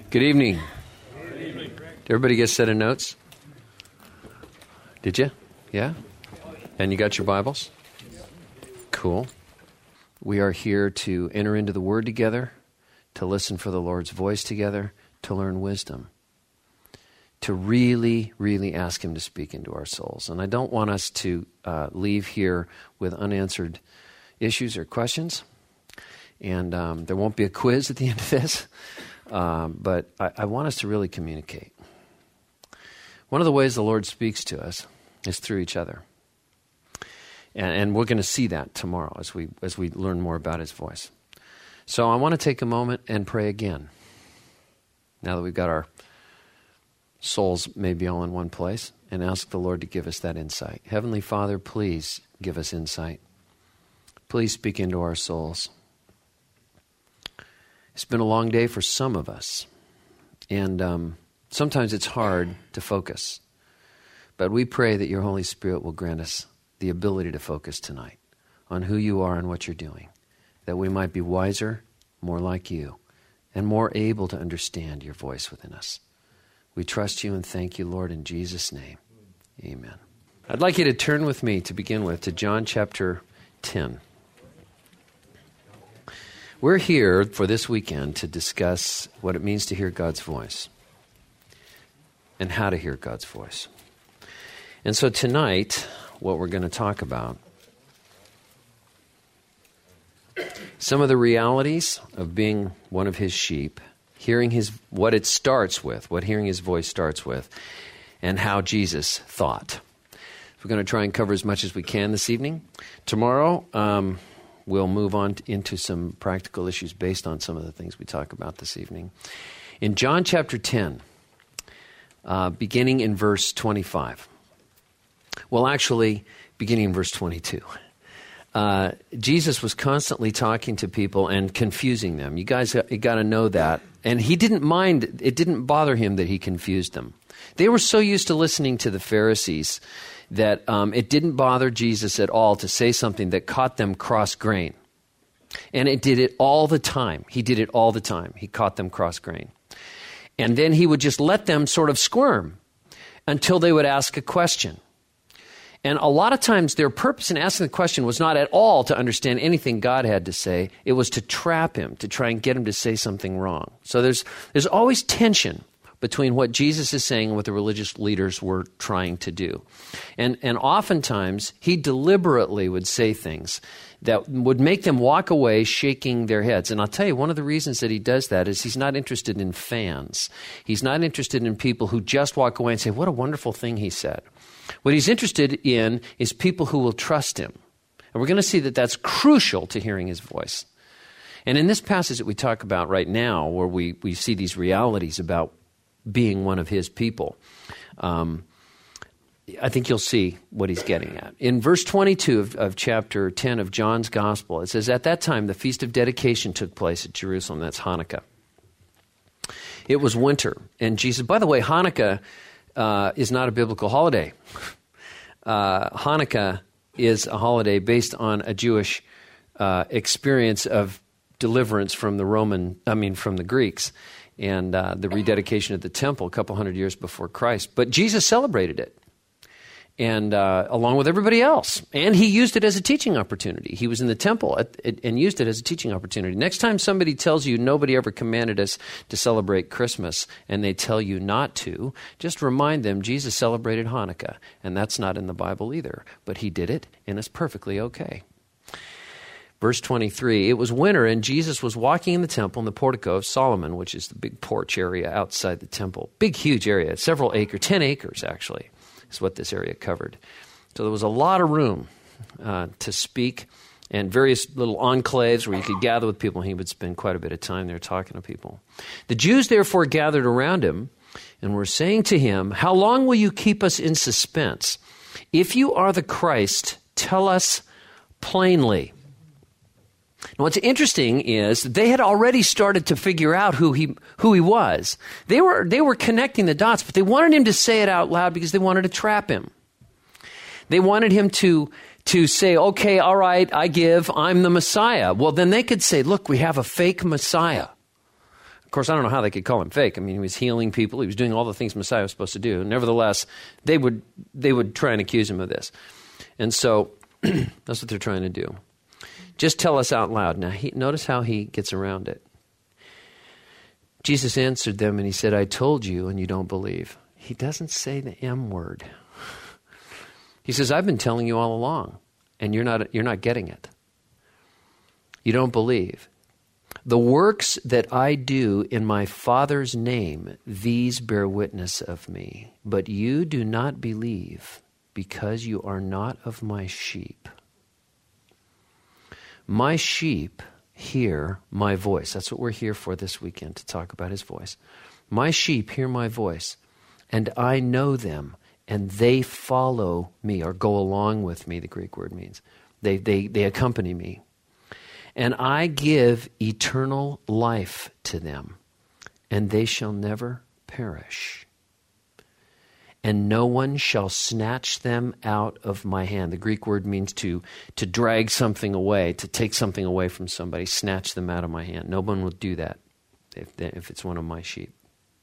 Good evening. Did everybody get a set of notes? Did you? Yeah? And you got your Bibles? Cool. We are here to enter into the Word together, to listen for the Lord's voice together, to learn wisdom, to really, really ask Him to speak into our souls. And I don't want us to leave here with unanswered issues or questions. And there won't be a quiz at the end of this. But I want us to really communicate. One of the ways the Lord speaks to us is through each other. And we're going to see that tomorrow as we learn more about His voice. So I want to take a moment and pray again. Now that we've got our souls maybe all in one place, and ask the Lord to give us that insight. Heavenly Father, please give us insight. Please speak into our souls. It's been a long day for some of us, and sometimes it's hard to focus. But we pray that your Holy Spirit will grant us the ability to focus tonight on who you are and what you're doing, that we might be wiser, more like you, and more able to understand your voice within us. We trust you and thank you, Lord, in Jesus' name. Amen. I'd like you to turn with me to begin with to John chapter 10. We're here for this weekend to discuss what it means to hear God's voice and how to hear God's voice. And so tonight, what we're going to talk about, some of the realities of being one of His sheep, hearing what it starts with, what hearing His voice starts with, and how Jesus thought. We're going to try and cover as much as we can this evening. Tomorrow, we'll move on into some practical issues based on some of the things we talk about this evening. In John chapter 10, beginning in verse 25. Well, actually, beginning in verse 22. Jesus was constantly talking to people and confusing them. You guys got to know that. And He didn't mind, it didn't bother Him that He confused them. They were so used to listening to the Pharisees that it didn't bother Jesus at all to say something that caught them cross-grain. And it did it all the time. He did it all the time. He caught them cross-grain. And then He would just let them sort of squirm until they would ask a question. And a lot of times their purpose in asking the question was not at all to understand anything God had to say. It was to trap Him, to try and get Him to say something wrong. So there's always tension between what Jesus is saying and what the religious leaders were trying to do. And oftentimes, He deliberately would say things that would make them walk away shaking their heads. And I'll tell you, one of the reasons that He does that is He's not interested in fans. He's not interested in people who just walk away and say, what a wonderful thing he said. What He's interested in is people who will trust Him. And we're going to see that that's crucial to hearing His voice. And in this passage that we talk about right now, where we see these realities about being one of His people, I think you'll see what He's getting at. In verse 22 of chapter 10 of John's Gospel, it says, at that time, the Feast of Dedication took place at Jerusalem. That's Hanukkah. It was winter. And Jesus, by the way, Hanukkah is not a biblical holiday. Hanukkah is a holiday based on a Jewish experience of deliverance from the Greeks, and the rededication of the temple a couple hundred years before Christ. But Jesus celebrated it, and along with everybody else. And He used it as a teaching opportunity. He was in the temple and used it as a teaching opportunity. Next time somebody tells you nobody ever commanded us to celebrate Christmas, and they tell you not to, just remind them Jesus celebrated Hanukkah, and that's not in the Bible either. But He did it, and it's perfectly okay. Verse 23, it was winter, and Jesus was walking in the temple in the portico of Solomon, which is the big porch area outside the temple. Big, huge area, several acres, 10 acres actually, is what this area covered. So there was a lot of room to speak, and various little enclaves where you could gather with people, and He would spend quite a bit of time there talking to people. The Jews therefore gathered around Him and were saying to Him, how long will you keep us in suspense? If you are the Christ, tell us plainly. Now, what's interesting is they had already started to figure out who he was. They were connecting the dots, but they wanted Him to say it out loud because they wanted to trap Him. They wanted Him to say, okay, all right, I'm the Messiah. Well, then they could say, look, we have a fake Messiah. Of course, I don't know how they could call him fake. I mean, he was healing people. He was doing all the things Messiah was supposed to do. Nevertheless, they would try and accuse him of this. And so that's what they're trying to do. Just tell us out loud. Now, notice how he gets around it. Jesus answered them and he said, I told you and you don't believe. He doesn't say the M word. He says, I've been telling you all along and you're not getting it. You don't believe. The works that I do in my Father's name, these bear witness of me. But you do not believe because you are not of my sheep. My sheep hear my voice. That's what we're here for this weekend, to talk about his voice. My sheep hear my voice, and I know them, and they follow me, or go along with me, the Greek word means. They accompany me. And I give eternal life to them, and they shall never perish. And no one shall snatch them out of my hand. The Greek word means to drag something away, to take something away from somebody, snatch them out of my hand. No one will do that if it's one of my sheep.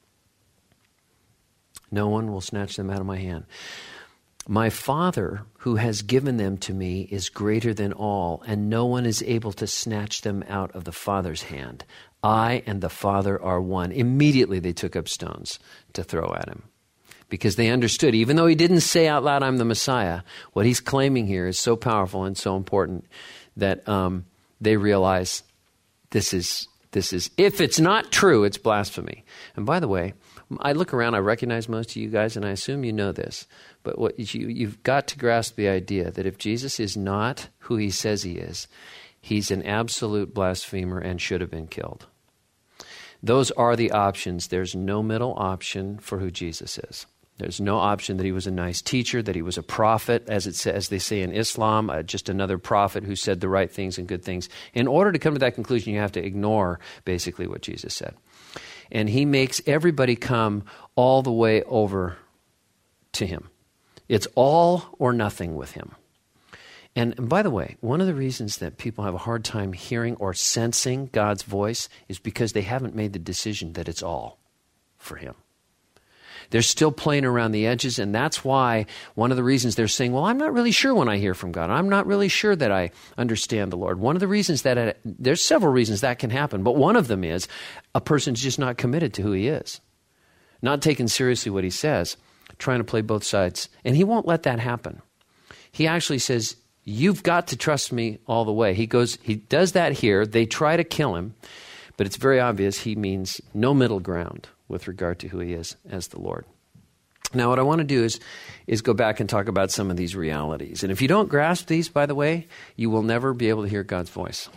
No one will snatch them out of my hand. My Father, who has given them to me, is greater than all, and no one is able to snatch them out of the Father's hand. I and the Father are one. Immediately they took up stones to throw at him, because they understood, even though he didn't say out loud, I'm the Messiah, what he's claiming here is so powerful and so important that they realize this is, if it's not true, it's blasphemy. And by the way, I look around, I recognize most of you guys, and I assume you know this, but what you've got to grasp the idea that if Jesus is not who he says he is, he's an absolute blasphemer and should have been killed. Those are the options. There's no middle option for who Jesus is. There's no option that he was a nice teacher, that he was a prophet, as they say in Islam, just another prophet who said the right things and good things. In order to come to that conclusion, you have to ignore basically what Jesus said. And he makes everybody come all the way over to him. It's all or nothing with him. And by the way, one of the reasons that people have a hard time hearing or sensing God's voice is because they haven't made the decision that it's all for him. They're still playing around the edges, and that's why one of the reasons they're saying, well, I'm not really sure when I hear from God. I'm not really sure that I understand the Lord. One of the reasons there's several reasons that can happen, but one of them is a person's just not committed to who he is, not taking seriously what he says, trying to play both sides, and he won't let that happen. He actually says, you've got to trust me all the way. He does that here. They try to kill him, but it's very obvious he means no middle ground with regard to who he is as the Lord. Now, what I want to do is go back and talk about some of these realities. And if you don't grasp these, by the way, you will never be able to hear God's voice.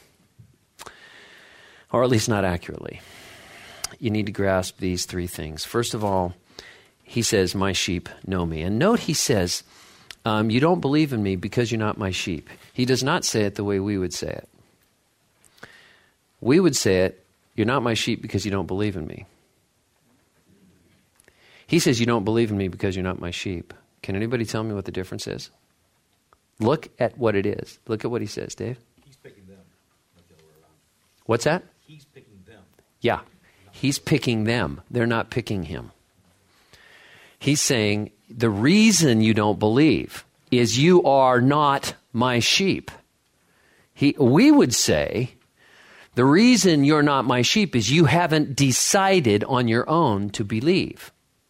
Or at least not accurately. You need to grasp these three things. First of all, he says, my sheep know me. And note he says, you don't believe in me because you're not my sheep. He does not say it the way we would say it. We would say it, you're not my sheep because you don't believe in me. He says, you don't believe in me because you're not my sheep. Can anybody tell me what the difference is? Look at what it is. Look at what he says, Dave. He's picking them, not the other way around. What's that? He's picking them. Yeah, he's picking them. They're not picking him. He's saying, the reason you don't believe is you are not my sheep. We would say, the reason you're not my sheep is you haven't decided on your own to believe.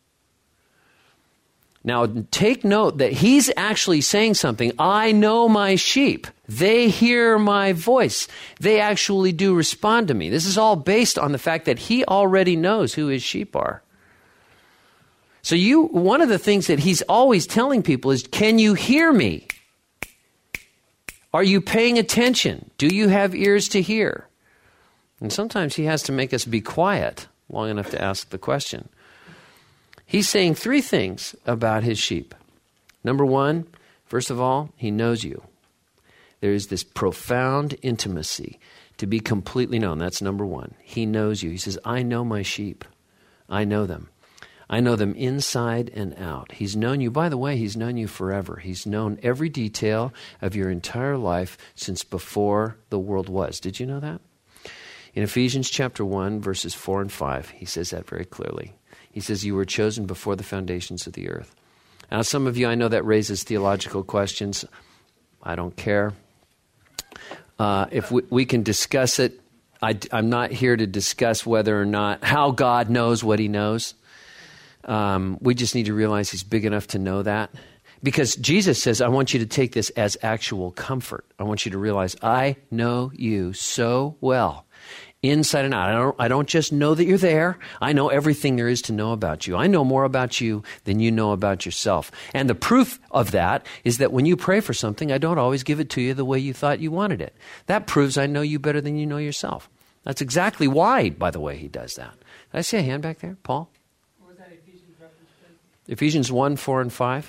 Now, take note that he's actually saying something. I know my sheep. They hear my voice. They actually do respond to me. This is all based on the fact that he already knows who his sheep are. So one of the things that he's always telling people is, can you hear me? Are you paying attention? Do you have ears to hear? And sometimes he has to make us be quiet long enough to ask the question. He's saying three things about his sheep. Number one, first of all, he knows you. There is this profound intimacy to be completely known. That's number one. He knows you. He says, I know my sheep. I know them. I know them inside and out. He's known you. By the way, he's known you forever. He's known every detail of your entire life since before the world was. Did you know that? In Ephesians chapter 1, verses 4 and 5, he says that very clearly. He says, you were chosen before the foundations of the earth. Now, some of you, I know that raises theological questions. I don't care. If we can discuss it, I'm not here to discuss whether or not, how God knows what he knows. We just need to realize he's big enough to know that. Because Jesus says, I want you to take this as actual comfort. I want you to realize, I know you so well, inside and out. I don't just know that you're there. I know everything there is to know about you. I know more about you than you know about yourself. And the proof of that is that when you pray for something, I don't always give it to you the way you thought you wanted it. That proves I know you better than you know yourself. That's exactly why, by the way, he does that. Did I see a hand back there? Paul? What was that Ephesians reference to? Ephesians 1, 4, and 5.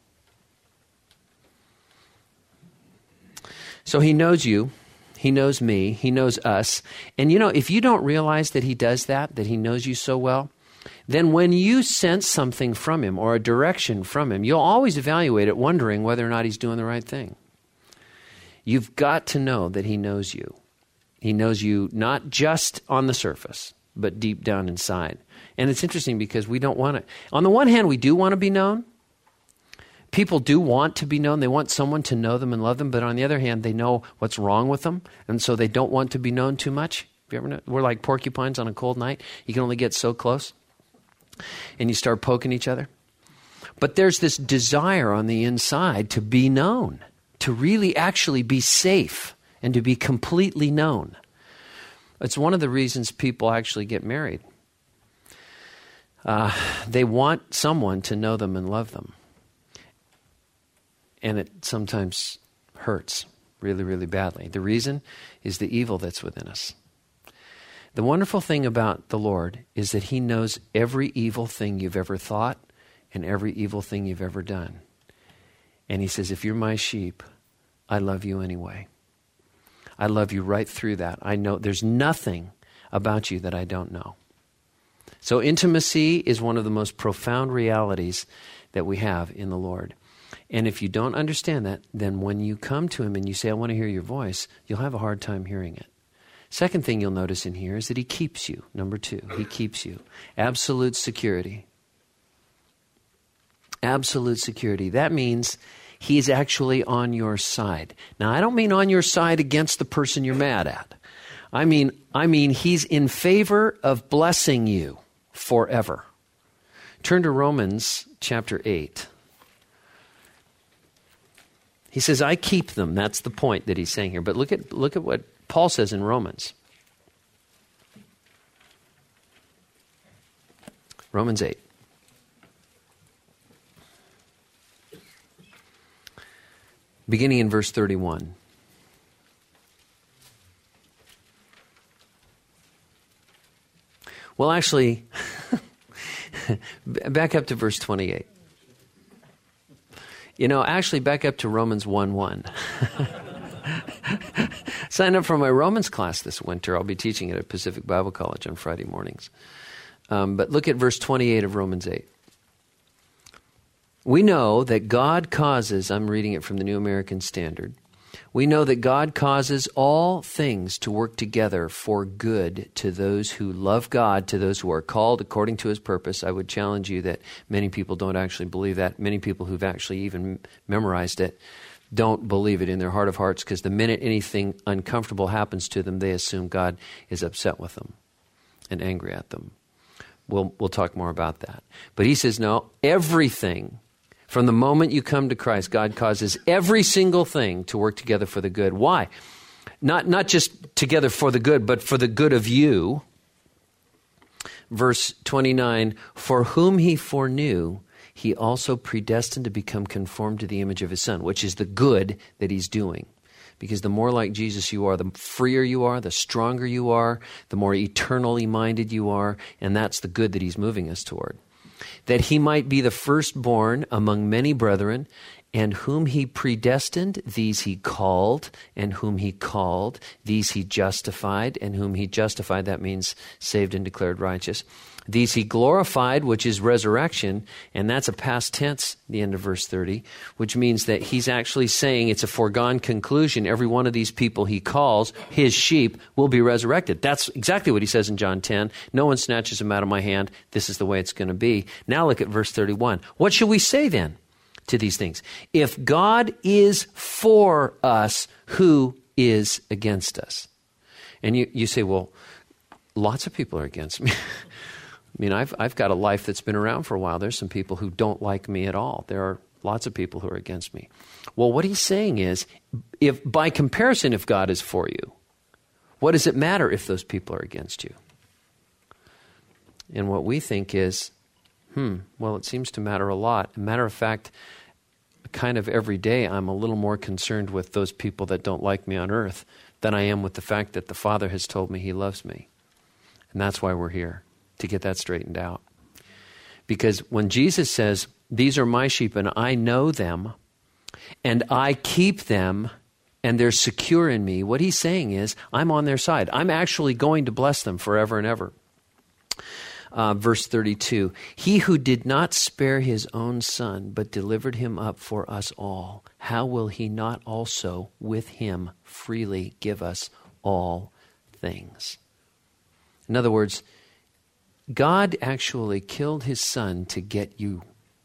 So he knows you, he knows me, he knows us. And you know, if you don't realize that he does that he knows you so well, then when you sense something from him or a direction from him, you'll always evaluate it wondering whether or not he's doing the right thing. You've got to know that he knows you. He knows you not just on the surface, but deep down inside. And it's interesting because we don't want to, on the one hand, we do want to be known. People do want to be known. They want someone to know them and love them. But on the other hand, they know what's wrong with them. And so they don't want to be known too much. Have you ever know? We're like porcupines on a cold night. You can only get so close. And you start poking each other. But there's this desire on the inside to be known. To really actually be safe. And to be completely known. It's one of the reasons people actually get married. They want someone to know them and love them. And it sometimes hurts really, really badly. The reason is the evil that's within us. The wonderful thing about the Lord is that he knows every evil thing you've ever thought and every evil thing you've ever done. And he says, if you're my sheep, I love you anyway. I love you right through that. I know there's nothing about you that I don't know. So intimacy is one of the most profound realities that we have in the Lord. And if you don't understand that, then when you come to him and you say, I want to hear your voice, you'll have a hard time hearing it. Second thing you'll notice in here is that he keeps you. Number 2, he keeps you. Absolute security. Absolute security. That means he's actually on your side. Now, I don't mean on your side against the person you're mad at. I mean he's in favor of blessing you forever. Turn to Romans chapter 8. He says, I keep them. That's the point that he's saying here. But look at what Paul says in Romans. Romans 8. Beginning in verse 31. Well, actually, back up to verse 28. You know, actually back up to Romans 1:1. Sign up for my Romans class this winter. I'll be teaching it at Pacific Bible College on Friday mornings. But look at verse 28 of Romans 8. We know that God causes, I'm reading it from the New American Standard, we know that God causes all things to work together for good to those who love God, to those who are called according to his purpose. I would challenge you that many people don't actually believe that. Many people who've actually even memorized it don't believe it in their heart of hearts, because the minute anything uncomfortable happens to them, they assume God is upset with them and angry at them. We'll talk more about that. But he says, no, everything. From the moment you come to Christ, God causes every single thing to work together for the good. Why? Not just together for the good, but for the good of you. Verse 29, for whom he foreknew, he also predestined to become conformed to the image of his Son, which is the good that he's doing. Because the more like Jesus you are, the freer you are, the stronger you are, the more eternally minded you are, and that's the good that he's moving us toward. That he might be the firstborn among many brethren, And whom he predestined, these he called. And whom he called, these he justified. And whom he justified, that means saved and declared righteous. These he glorified, which is resurrection, and that's a past tense, the end of verse 30, which means that he's actually saying it's a foregone conclusion. Every one of these people he calls, his sheep, will be resurrected. That's exactly what he says in John 10. No one snatches them out of my hand. This is the way it's going to be. Now look at verse 31. What should we say then to these things? If God is for us, who is against us? And you say, well, lots of people are against me. I mean, I've got a life that's been around for a while. There's some people who don't like me at all. There are lots of people who are against me. Well, what he's saying is, if by comparison, if God is for you, what does it matter if those people are against you? And what we think is, well, it seems to matter a lot. Matter of fact, kind of every day I'm a little more concerned with those people that don't like me on earth than I am with the fact that the Father has told me he loves me. And that's why we're here, to get that straightened out. Because when Jesus says, these are my sheep and I know them and I keep them and they're secure in me, what he's saying is, I'm on their side. I'm actually going to bless them forever and ever. Verse 32, he who did not spare his own son, but delivered him up for us all, how will he not also with him freely give us all things? In other words, God actually killed his son to get you.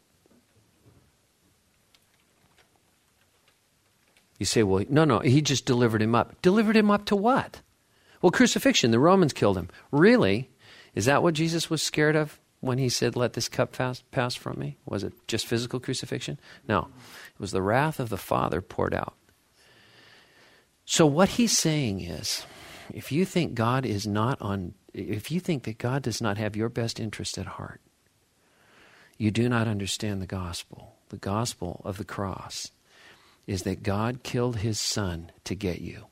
You say, well, no, he just delivered him up. Delivered him up to what? Well, crucifixion, the Romans killed him. Really? Is that what Jesus was scared of when he said, let this cup pass from me? Was it just physical crucifixion? No, it was the wrath of the Father poured out. So what he's saying is, if you think if you think that God does not have your best interest at heart, you do not understand the gospel. The gospel of the cross is that God killed his son to get you.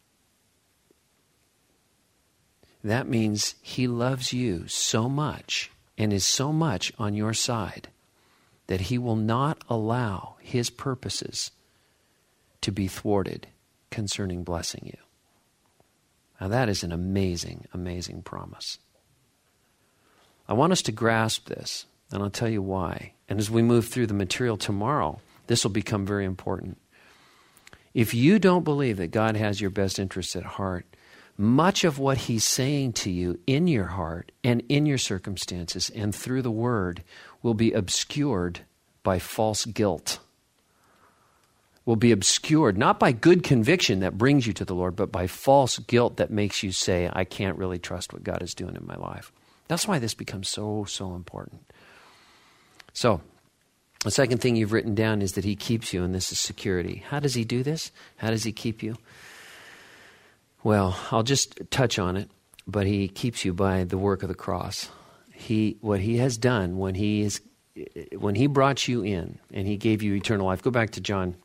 That means he loves you so much and is so much on your side that he will not allow his purposes to be thwarted concerning blessing you. Now that is an amazing, amazing promise. I want us to grasp this, and I'll tell you why. And as we move through the material tomorrow, this will become very important. If you don't believe that God has your best interests at heart, much of what he's saying to you in your heart and in your circumstances and through the word will be obscured by false guilt. Will be obscured, not by good conviction that brings you to the Lord, but by false guilt that makes you say, I can't really trust what God is doing in my life. That's why this becomes so important. So, the second thing you've written down is that he keeps you, and this is security. How does he do this? How does he keep you? Well, I'll just touch on it, but he keeps you by the work of the cross. What he has done when he brought you in and he gave you eternal life. Go back to John.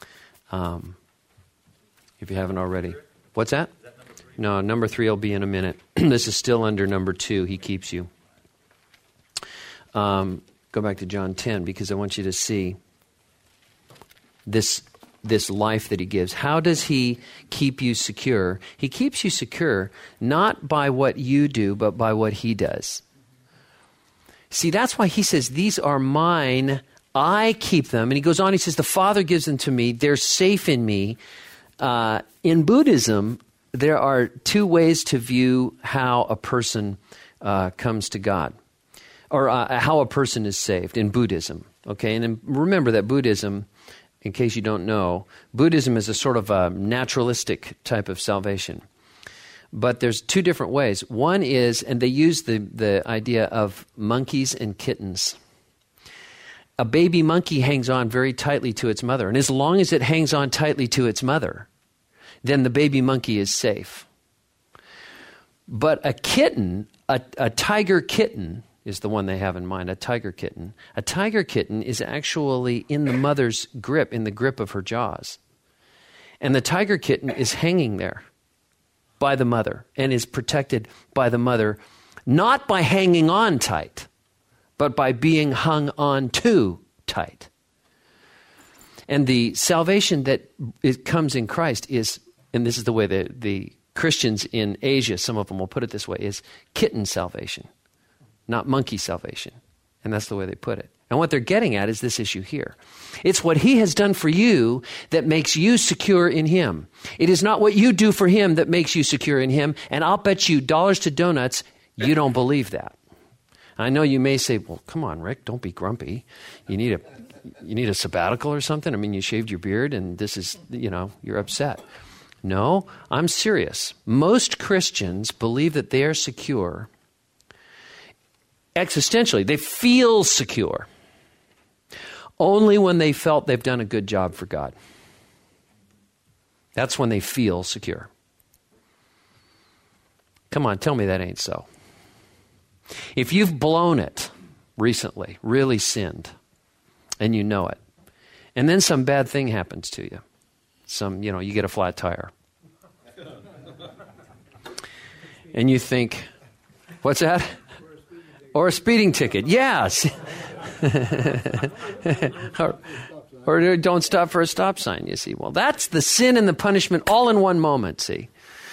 If you haven't already. What's that? Is that number 3? No, number 3 will be in a minute. This is still under number 2. He keeps you. Go back to John 10 because I want you to see this life that he gives. How does he keep you secure? He keeps you secure not by what you do, but by what he does. See, that's why he says, these are mine. I keep them. And he goes on, he says, the Father gives them to me. They're safe in me. In Buddhism, there are 2 ways to view how a person comes to God, or how a person is saved in Buddhism. Okay, and remember that Buddhism, in case you don't know, Buddhism is a sort of a naturalistic type of salvation. But there's 2 different ways. One is, and they use the idea of monkeys and kittens. A baby monkey hangs on very tightly to its mother. And as long as it hangs on tightly to its mother, then the baby monkey is safe. But a kitten, a tiger kitten is the one they have in mind, a tiger kitten. A tiger kitten is actually in the mother's grip, in the grip of her jaws. And the tiger kitten is hanging there by the mother and is protected by the mother, not by hanging on tight, but by being hung on too tight. And the salvation that comes in Christ is, and this is the way the Christians in Asia, some of them will put it this way, is kitten salvation, not monkey salvation. And that's the way they put it. And what they're getting at is this issue here. It's what he has done for you that makes you secure in him. It is not what you do for him that makes you secure in him. And I'll bet you dollars to donuts, you don't believe that. I know you may say, well, come on, Rick, don't be grumpy. You need a sabbatical or something? I mean, you shaved your beard and this is, you're upset. No, I'm serious. Most Christians believe that they are secure existentially. They feel secure only when they felt they've done a good job for God. That's when they feel secure. Come on, tell me that ain't so. If you've blown it recently, really sinned, and you know it, and then some bad thing happens to you, you get a flat tire, and you think, what's that? Or a speeding ticket. Yes. or don't stop for a stop sign, you see. Well, that's the sin and the punishment all in one moment, see.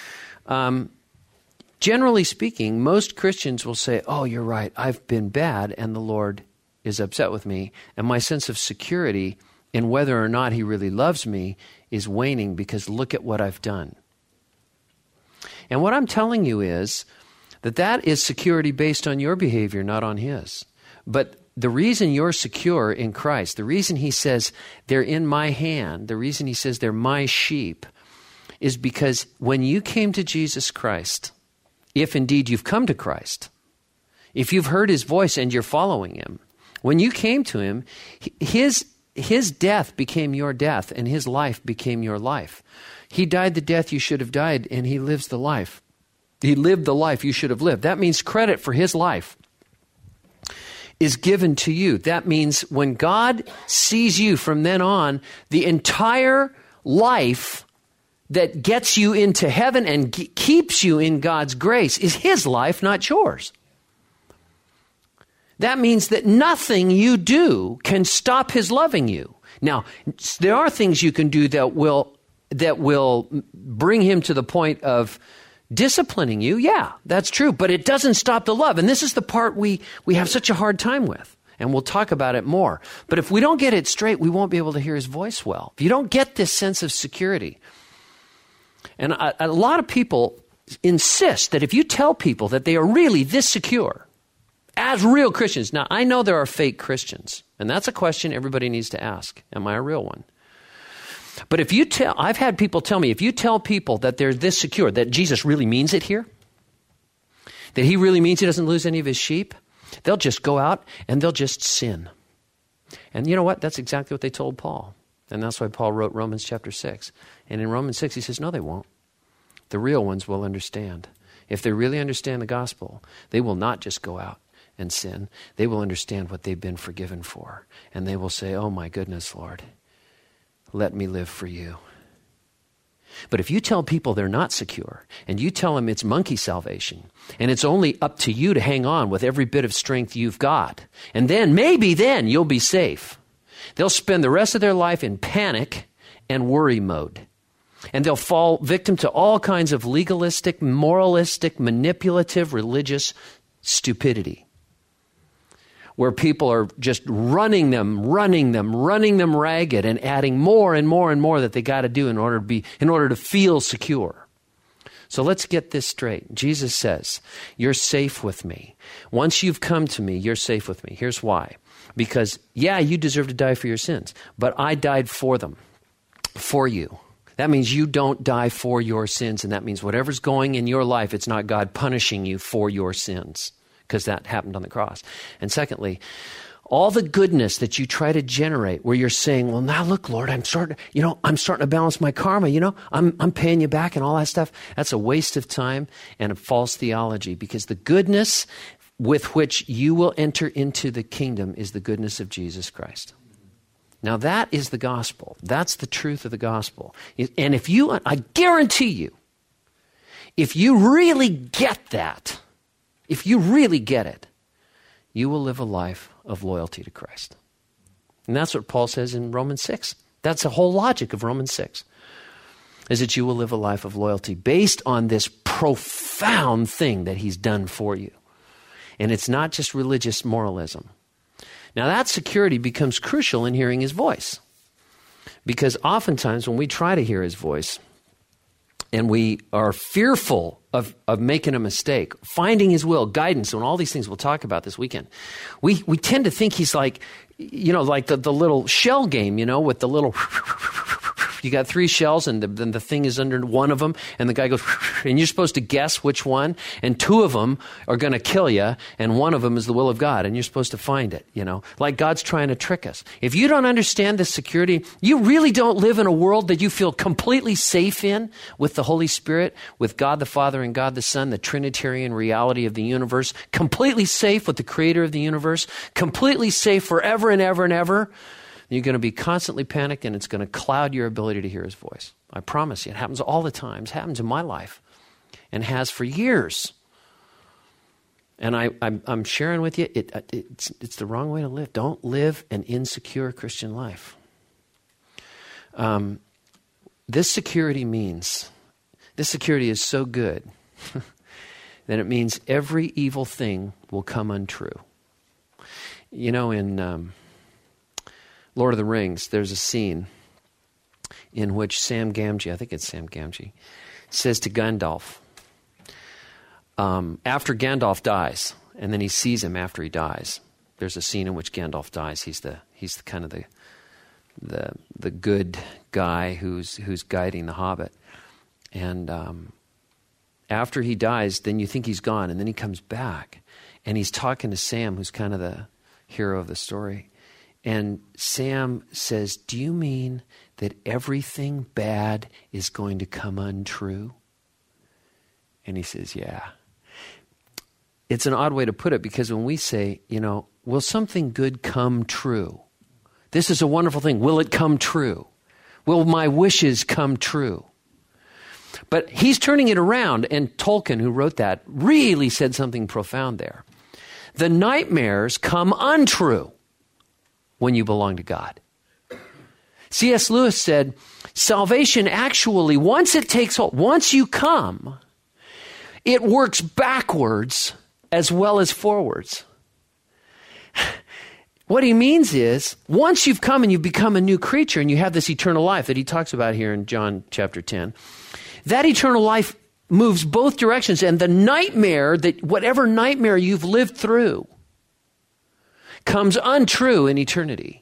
Generally speaking, most Christians will say, oh, you're right, I've been bad and the Lord is upset with me. And my sense of security in whether or not he really loves me is waning because look at what I've done. And what I'm telling you is that is security based on your behavior, not on his. But the reason you're secure in Christ, the reason he says they're in my hand, the reason he says they're my sheep, is because when you came to Jesus Christ, if indeed you've come to Christ, if you've heard his voice and you're following him, when you came to him, his death became your death and his life became your life. He died the death you should have died and he lives the life. He lived the life you should have lived. That means credit for his life is given to you. That means when God sees you from then on, the entire life that gets you into heaven and keeps you in God's grace is his life, not yours. That means that nothing you do can stop his loving you. Now, there are things you can do that will bring him to the point of disciplining you. Yeah, that's true. But it doesn't stop the love. And this is the part we have such a hard time with. And we'll talk about it more. But if we don't get it straight, we won't be able to hear his voice well. If you don't get this sense of security. And a lot of people insist that if you tell people that they are really this secure, as real Christians. Now, I know there are fake Christians. And that's a question everybody needs to ask. Am I a real one? But I've had people tell me, if you tell people that they're this secure, that Jesus really means it here, that he really means he doesn't lose any of his sheep, they'll just go out and they'll just sin. And you know what? That's exactly what they told Paul. And that's why Paul wrote Romans chapter 6. And in Romans 6, he says, no, they won't. The real ones will understand. If they really understand the gospel, they will not just go out and sin. They will understand what they've been forgiven for. And they will say, oh my goodness, Lord, let me live for you. But if you tell people they're not secure, and you tell them it's monkey salvation, and it's only up to you to hang on with every bit of strength you've got, and maybe then you'll be safe. They'll spend the rest of their life in panic and worry mode. And they'll fall victim to all kinds of legalistic, moralistic, manipulative, religious stupidity, where people are just running them ragged and adding more and more and more that they got to do in order to feel secure. So let's get this straight. Jesus says, you're safe with me. Once you've come to me, you're safe with me. Here's why. Because, yeah, you deserve to die for your sins, but I died for them, for you. That means you don't die for your sins, and that means whatever's going in your life, it's not God punishing you for your sins, because that happened on the cross. And secondly, all the goodness that you try to generate where you're saying, well, now look, Lord, I'm starting to balance my karma, I'm paying you back and all that stuff. That's a waste of time and a false theology, because the goodness with which you will enter into the kingdom is the goodness of Jesus Christ. Now that is the gospel. That's the truth of the gospel. And I guarantee you, if you really get that, if you really get it, you will live a life of loyalty to Christ. And that's what Paul says in Romans 6. That's the whole logic of Romans 6, is that you will live a life of loyalty based on this profound thing that he's done for you. And it's not just religious moralism. Now that security becomes crucial in hearing his voice. Because oftentimes when we try to hear his voice and we are fearful of making a mistake, finding his will, guidance, and all these things we'll talk about this weekend, we tend to think he's like, like the little shell game, with the little... You got 3 shells, and then the thing is under one of them, and the guy goes, and you're supposed to guess which one, and 2 of them are going to kill you, and 1 of them is the will of God, and you're supposed to find it, like God's trying to trick us. If you don't understand this security, you really don't live in a world that you feel completely safe in with the Holy Spirit, with God the Father and God the Son, the Trinitarian reality of the universe, completely safe with the Creator of the universe, completely safe forever and ever and ever. You're going to be constantly panicked, and it's going to cloud your ability to hear his voice. I promise you. It happens all the time. It happens in my life and has for years. And I'm sharing with you, it's the wrong way to live. Don't live an insecure Christian life. This security is so good that it means every evil thing will come untrue. In... Lord of the Rings, there's a scene in which Sam Gamgee, says to Gandalf, after Gandalf dies, and then he sees him after he dies. There's a scene in which Gandalf dies. He's the kind of the good guy who's guiding the Hobbit. And after he dies, then you think he's gone, and then he comes back, and he's talking to Sam, who's kind of the hero of the story. And Sam says, do you mean that everything bad is going to come untrue? And he says, yeah. It's an odd way to put it, because when we say, will something good come true? This is a wonderful thing. Will it come true? Will my wishes come true? But he's turning it around, and Tolkien, who wrote that, really said something profound there. The nightmares come untrue when you belong to God. C.S. Lewis said, salvation actually, once it takes hold, once you come, it works backwards as well as forwards. What he means is, once you've come and you've become a new creature and you have this eternal life that he talks about here in John chapter 10, that eternal life moves both directions, and the nightmare, whatever nightmare you've lived through, comes untrue in eternity.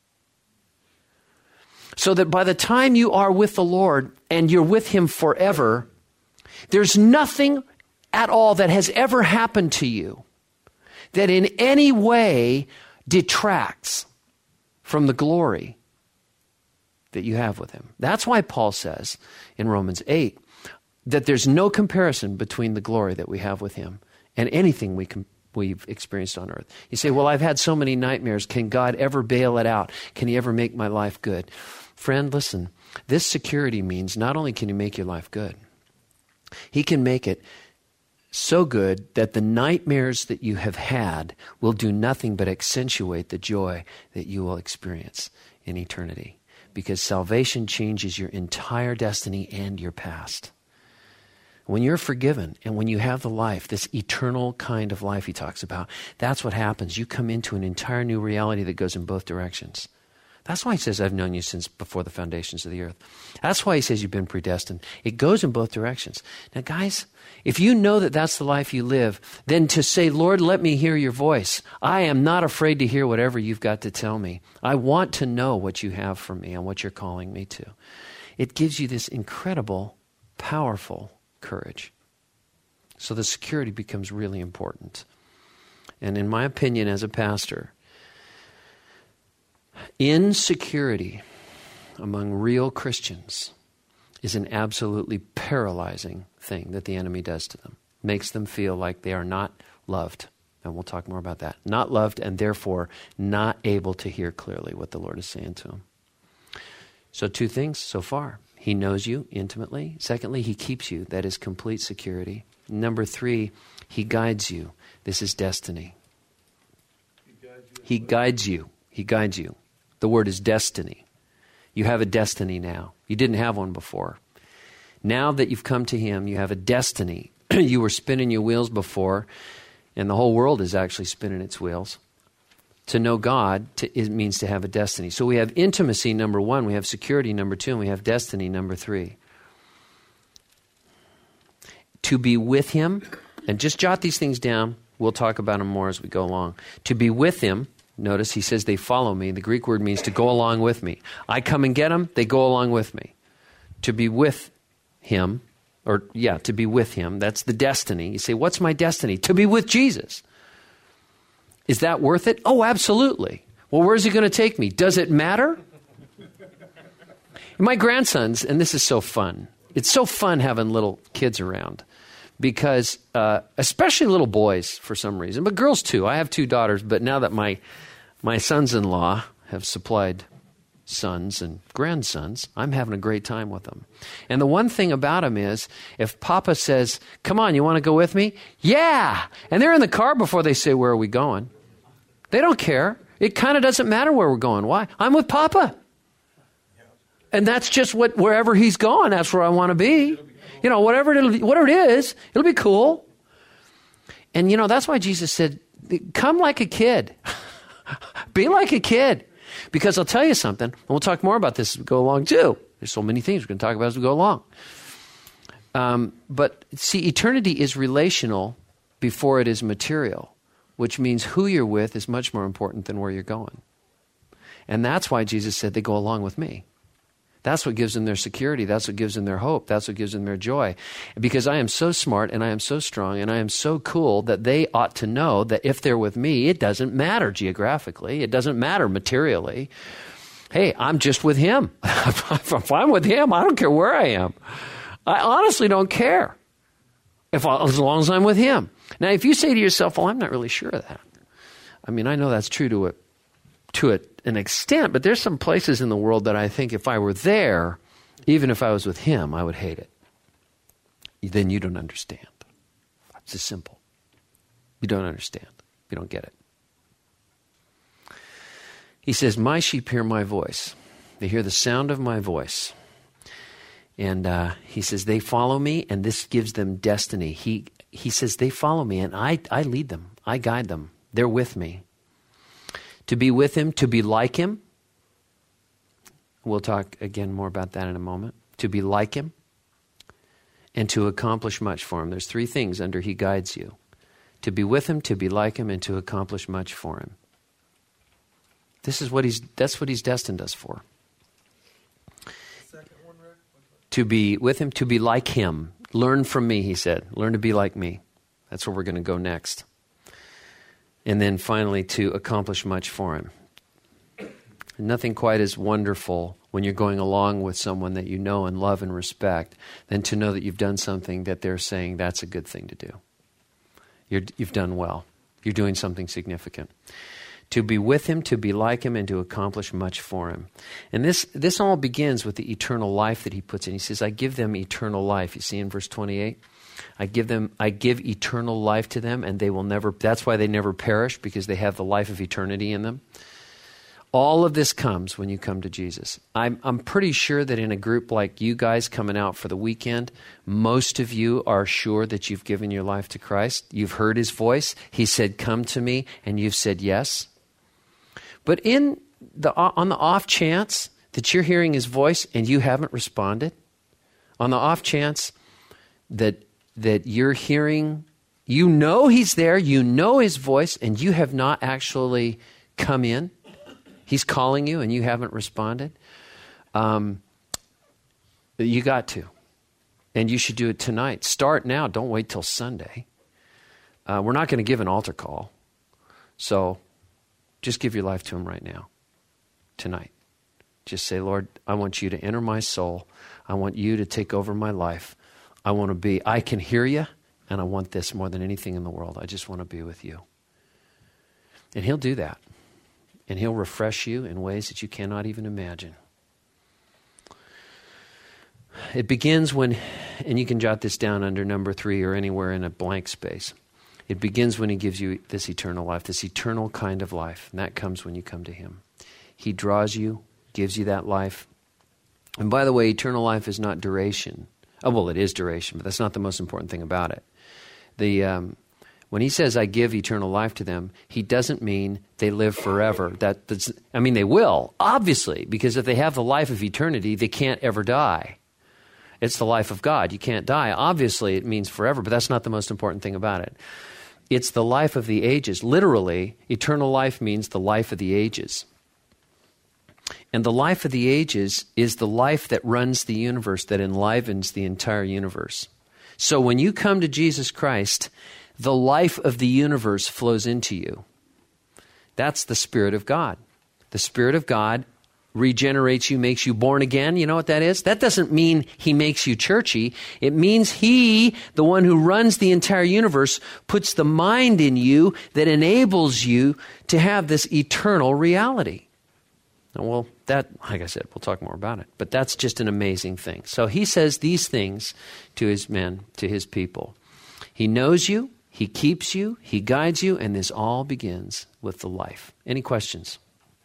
So that by the time you are with the Lord and you're with him forever, there's nothing at all that has ever happened to you that in any way detracts from the glory that you have with him. That's why Paul says in Romans 8 that there's no comparison between the glory that we have with him and anything we've experienced on earth. You say, well, I've had so many nightmares. Can God ever bail it out? Can he ever make my life good? Friend, listen, this security means not only can he make your life good, he can make it so good that the nightmares that you have had will do nothing but accentuate the joy that you will experience in eternity. Because salvation changes your entire destiny and your past. When you're forgiven and when you have the life, this eternal kind of life he talks about, that's what happens. You come into an entire new reality that goes in both directions. That's why he says, I've known you since before the foundations of the earth. That's why he says you've been predestined. It goes in both directions. Now, guys, if you know that that's the life you live, then to say, Lord, let me hear your voice. I am not afraid to hear whatever you've got to tell me. I want to know what you have for me and what you're calling me to. It gives you this incredible, powerful courage. So the security becomes really important. And in my opinion as a pastor, insecurity among real Christians is an absolutely paralyzing thing that the enemy does to them. Makes them feel like they are not loved. And we'll talk more about that. Not loved and therefore not able to hear clearly what the Lord is saying to them. So 2 things so far. He knows you intimately. Secondly, he keeps you. That is complete security. Number 3, he guides you. This is destiny. He guides you. He guides you. The word is destiny. You have a destiny now. You didn't have one before. Now that you've come to him, you have a destiny. You were spinning your wheels before, and the whole world is actually spinning its wheels. To know God it means to have a destiny. So we have intimacy, number 1. We have security, number 2. And we have destiny, number 3. To be with him, and just jot these things down. We'll talk about them more as we go along. To be with him, notice he says they follow me. The Greek word means to go along with me. I come and get them, they go along with me. To be with him, to be with him, that's the destiny. You say, what's my destiny? To be with Jesus. Is that worth it? Oh, absolutely. Well, where's he going to take me? Does it matter? My grandsons, and this is so fun. It's so fun having little kids around. Because, especially little boys for some reason, but girls too. I have 2 daughters, but now that my sons-in-law have supplied sons and grandsons, I'm having a great time with them. And the one thing about them is, if Papa says, come on, you want to go with me? Yeah! And they're in the car before they say, where are we going? They don't care. It kind of doesn't matter where we're going. Why? I'm with Papa. And that's just wherever he's going, that's where I want to be. You know, whatever it is, it'll be cool. And, that's why Jesus said, come like a kid. Be like a kid. Because I'll tell you something, and we'll talk more about this as we go along too. There's so many things we're going to talk about as we go along. But see, eternity is relational before it is material, which means who you're with is much more important than where you're going. And that's why Jesus said they go along with me. That's what gives them their security. That's what gives them their hope. That's what gives them their joy. Because I am so smart and I am so strong and I am so cool that they ought to know that if they're with me, it doesn't matter geographically. It doesn't matter materially. Hey, I'm just with him. If I'm with him, I don't care where I am. I honestly don't care as long as I'm with him. Now, if you say to yourself, well, I'm not really sure of that. I mean, I know that's true to an extent, but there's some places in the world that I think if I were there, even if I was with him, I would hate it. Then you don't understand. It's just simple. You don't understand. You don't get it. He says, my sheep hear my voice. They hear the sound of my voice. And he says, they follow me, and this gives them destiny. He says, they follow me, and I lead them. I guide them. They're with me. To be with him, to be like him. We'll talk again more about that in a moment. To be like him and to accomplish much for him. There's 3 things under he guides you. To be with him, to be like him, and to accomplish much for him. That's what he's destined us for. Second one, Rick? To be with him, to be like him. Learn from me, he said. Learn to be like me. That's where we're going to go next. And then finally, to accomplish much for him. Nothing quite as wonderful when you're going along with someone that you know and love and respect than to know that you've done something that they're saying that's a good thing to do. You've done well. You're doing something significant. To be with him, to be like him, and to accomplish much for him. And this all begins with the eternal life that he puts in. He says, I give them eternal life. You see in verse 28? I give eternal life to them, and they will never, that's why they never perish, because they have the life of eternity in them. All of this comes when you come to Jesus. I'm pretty sure that in a group like you guys coming out for the weekend, most of you are sure that you've given your life to Christ. You've heard his voice. He said, come to me, and you've said yes. But on the off chance that you're hearing his voice and you haven't responded, on the off chance that you're hearing, you know he's there, you know his voice, and you have not actually come in, he's calling you and you haven't responded, you got to. And you should do it tonight. Start now. Don't wait till Sunday. We're not going to give an altar call. So just give your life to him right now, tonight. Just say, Lord, I want you to enter my soul. I want you to take over my life. I can hear you, and I want this more than anything in the world. I just want to be with you. And he'll do that. And he'll refresh you in ways that you cannot even imagine. It begins when, and you can jot this down under number 3 or anywhere in a blank space. It begins when he gives you this eternal life, this eternal kind of life. And that comes when you come to him. He draws you, gives you that life, And by the way, eternal life is not duration. Oh, well, it is duration, but that's not the most important thing about it. When he says, I give eternal life to them, he doesn't mean they live forever. They will, obviously, because if they have the life of eternity, they can't ever die. It's the life of God. You can't die. Obviously, it means forever, but that's not the most important thing about it. It's the life of the ages. Literally, eternal life means the life of the ages. And the life of the ages is the life that runs the universe, that enlivens the entire universe. So when you come to Jesus Christ, the life of the universe flows into you. That's the Spirit of God. The Spirit of God regenerates you, makes you born again. You know what that is? That doesn't mean he makes you churchy. It means he, the one who runs the entire universe, puts the mind in you that enables you to have this eternal reality. Well, that, like I said, we'll talk more about it. But that's just an amazing thing. So he says these things to his men, to his people. He knows you, he keeps you, he guides you, and this all begins with the life. Any questions?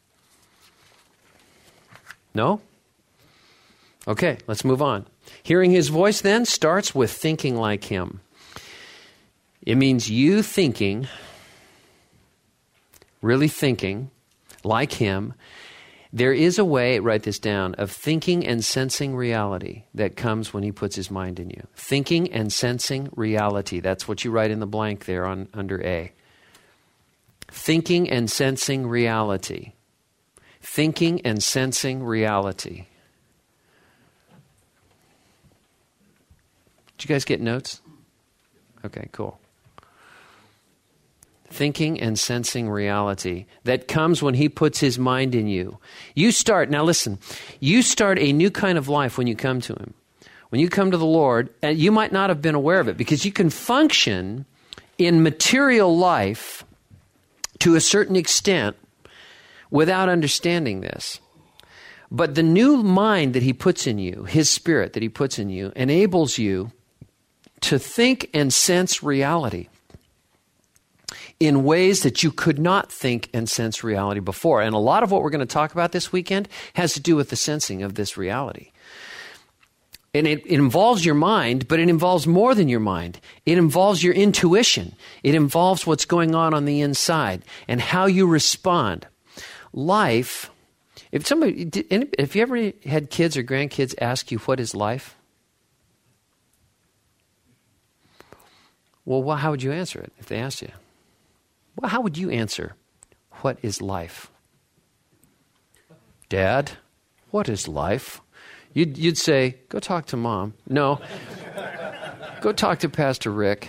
No? Okay, let's move on. Hearing his voice then starts with thinking like him. It means you thinking, really thinking like him. There is a way, write this down, of thinking and sensing reality that comes when he puts his mind in you. Thinking and sensing reality. That's what you write in the blank there under A. Thinking and sensing reality. Thinking and sensing reality. Did you guys get notes? Okay, cool. Thinking and sensing reality that comes when he puts his mind in you. You start a new kind of life when you come to him. When you come to the Lord, and you might not have been aware of it, because you can function in material life to a certain extent without understanding this. But the new mind that he puts in you, his Spirit that he puts in you, enables you to think and sense reality in ways that you could not think and sense reality before. And a lot of what we're going to talk about this weekend has to do with the sensing of this reality. And it involves your mind, but it involves more than your mind. It involves your intuition. It involves what's going on the inside and how you respond. Life, if you ever had kids or grandkids ask you, what is life? Well, how would you answer it if they asked you? Well, how would you answer, what is life? Dad, what is life? You'd say, go talk to Mom. No, go talk to Pastor Rick.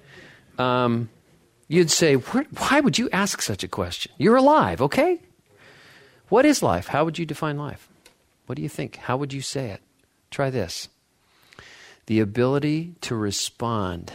You'd say, why would you ask such a question? You're alive, okay? What is life? How would you define life? What do you think? How would you say it? Try this. The ability to respond.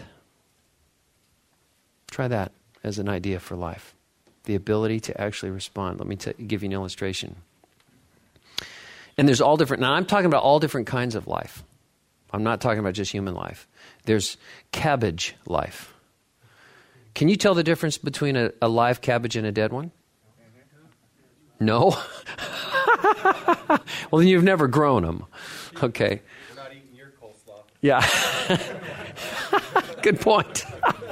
Try that as an idea for life. The ability to actually respond. Let me give you an illustration. And there's all different, now I'm talking about all different kinds of life. I'm not talking about just human life. There's cabbage life. Can you tell the difference between a live cabbage and a dead one? No? Well, then you've never grown them. Okay. You're not eating your coleslaw. Yeah. Good point.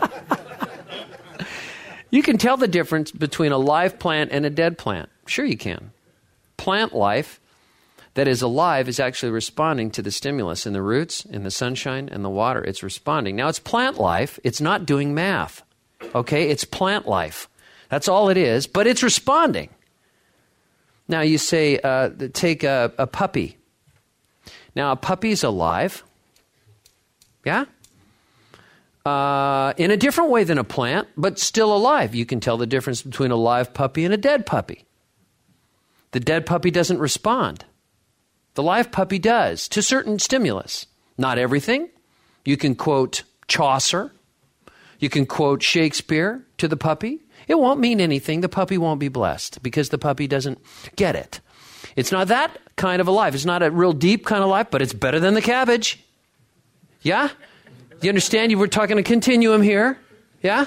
You can tell the difference between a live plant and a dead plant. Sure you can. Plant life that is alive is actually responding to the stimulus in the roots, in the sunshine, and the water. It's responding. Now, it's plant life. It's not doing math. Okay? It's plant life. That's all it is, but it's responding. Now, you say, take a puppy. Now, a puppy's alive. Yeah? In a different way than a plant, but still alive. You can tell the difference between a live puppy and a dead puppy. The dead puppy doesn't respond. The live puppy does, to certain stimulus. Not everything. You can quote Chaucer. You can quote Shakespeare to the puppy. It won't mean anything. The puppy won't be blessed because the puppy doesn't get it. It's not that kind of a life. It's not a real deep kind of life, but it's better than the cabbage. Yeah? Do you understand? You were talking a continuum here. Yeah?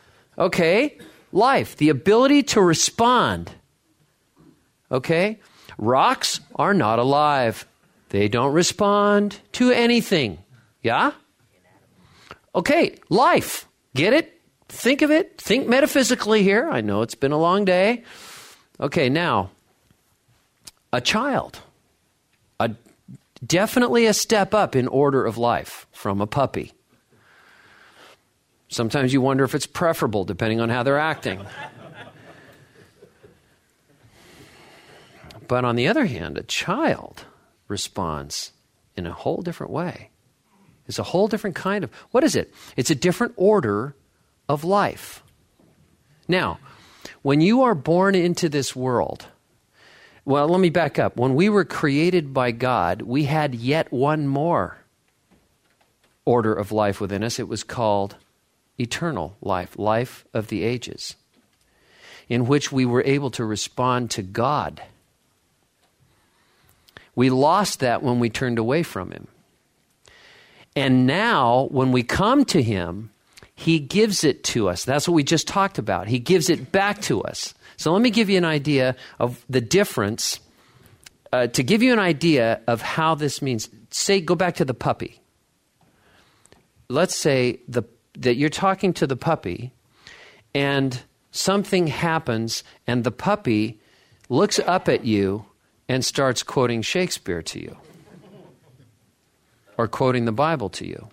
Okay. Life, the ability to respond. Okay? Rocks are not alive. They don't respond to anything. Yeah? Okay, life. Get it? Think of it. Think metaphysically here. I know it's been a long day. Okay, now, a child. Definitely a step up in order of life from a puppy. Sometimes you wonder if it's preferable depending on how they're acting. But on the other hand, a child responds in a whole different way. It's a whole different kind of, what is it? It's a different order of life. Now, when you are born into this world, well, let me back up. When we were created by God, we had yet one more order of life within us. It was called eternal life, life of the ages, in which we were able to respond to God. We lost that when we turned away from Him. And now, when we come to Him, He gives it to us. That's what we just talked about. He gives it back to us. So let me give you an idea of the difference, to give you an idea of how this means. Say, go back to the puppy. Let's say that you're talking to the puppy, and something happens, and the puppy looks up at you and starts quoting Shakespeare to you, or quoting the Bible to you.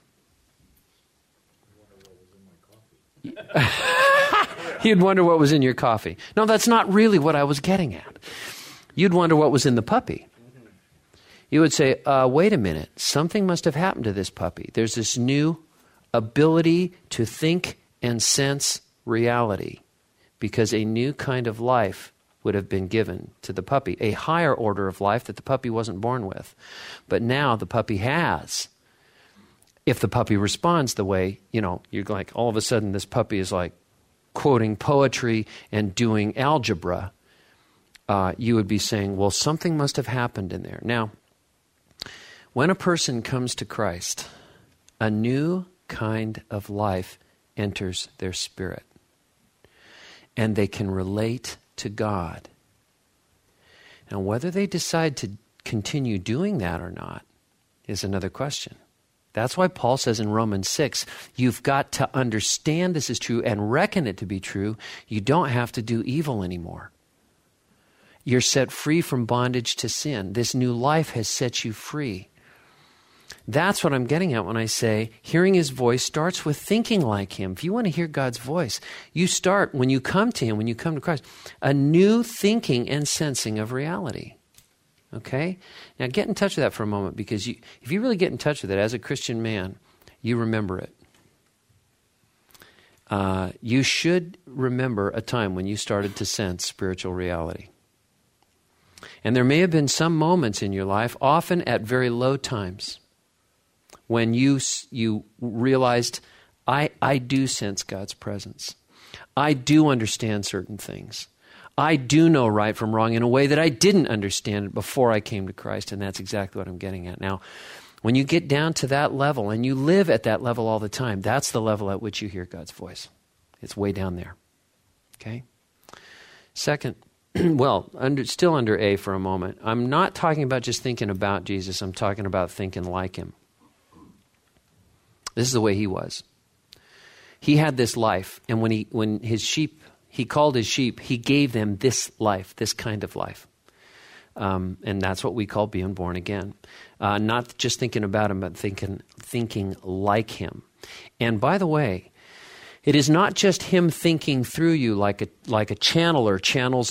You'd wonder what was in your coffee. No, that's not really what I was getting at. You'd wonder what was in the puppy. You would say, wait a minute, something must have happened to this puppy. There's this new ability to think and sense reality because a new kind of life would have been given to the puppy, a higher order of life that the puppy wasn't born with. But now the puppy has. If the puppy responds the way, you're like, all of a sudden this puppy is like quoting poetry and doing algebra, you would be saying, well, something must have happened in there. Now, when a person comes to Christ, a new kind of life enters their spirit, and they can relate to God. Now, whether they decide to continue doing that or not is another question. That's why Paul says in Romans 6, you've got to understand this is true and reckon it to be true. You don't have to do evil anymore. You're set free from bondage to sin. This new life has set you free. That's what I'm getting at when I say hearing His voice starts with thinking like Him. If you want to hear God's voice, you start, when you come to Him, when you come to Christ, a new thinking and sensing of reality. Okay? Now get in touch with that for a moment, because if you really get in touch with it as a Christian man, you remember it. You should remember a time when you started to sense spiritual reality. And there may have been some moments in your life, often at very low times, when you realized, I do sense God's presence. I do understand certain things. I do know right from wrong in a way that I didn't understand it before I came to Christ, and that's exactly what I'm getting at. Now, when you get down to that level, and you live at that level all the time, that's the level at which you hear God's voice. It's way down there. Okay? Second, still under A for a moment, I'm not talking about just thinking about Jesus. I'm talking about thinking like Him. This is the way He was. He had this life, and when He called His sheep, He gave them this life, this kind of life. And that's what we call being born again. Not just thinking about Him, but thinking like Him. And by the way, it is not just Him thinking through you like a channeler channels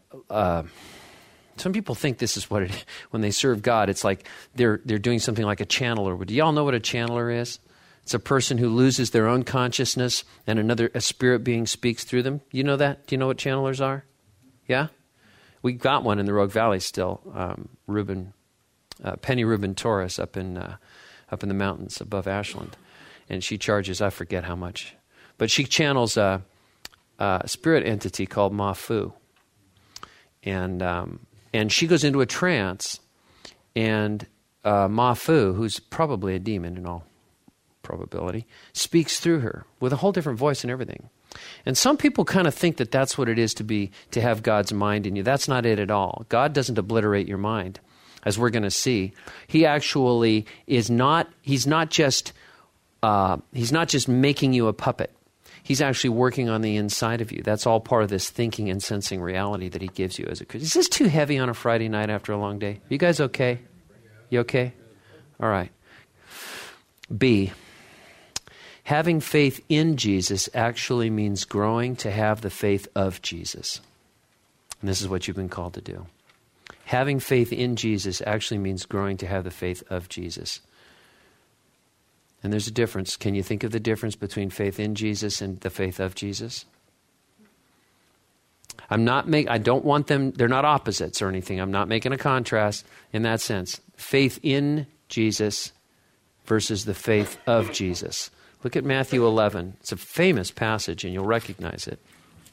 some people think this is what it is. When they serve God, it's like they're doing something like a channeler. Do y'all know what a channeler is? It's a person who loses their own consciousness and a spirit being speaks through them. You know that? Do you know what channelers are? Yeah? We got one in the Rogue Valley still. Penny Rubin Torres up in the mountains above Ashland. And she charges, I forget how much. But she channels a spirit entity called Ma Fu. And she goes into a trance, and Ma Fu, who's probably a demon in all probability, speaks through her with a whole different voice and everything. And some people kind of think that that's what it is to have God's mind in you. That's not it at all. God doesn't obliterate your mind, as we're going to see. He actually he's not just making you a puppet. He's actually working on the inside of you. That's all part of this thinking and sensing reality that he gives you as a Christian. Is this too heavy on a Friday night after a long day? You guys okay? You okay? All right. B, having faith in Jesus actually means growing to have the faith of Jesus. And this is what you've been called to do. Having faith in Jesus actually means growing to have the faith of Jesus. And there's a difference. Can you think of the difference between faith in Jesus and the faith of Jesus? I don't want them, they're not opposites or anything. I'm not making a contrast in that sense. Faith in Jesus versus the faith of Jesus. Look at Matthew 11. It's a famous passage and you'll recognize it.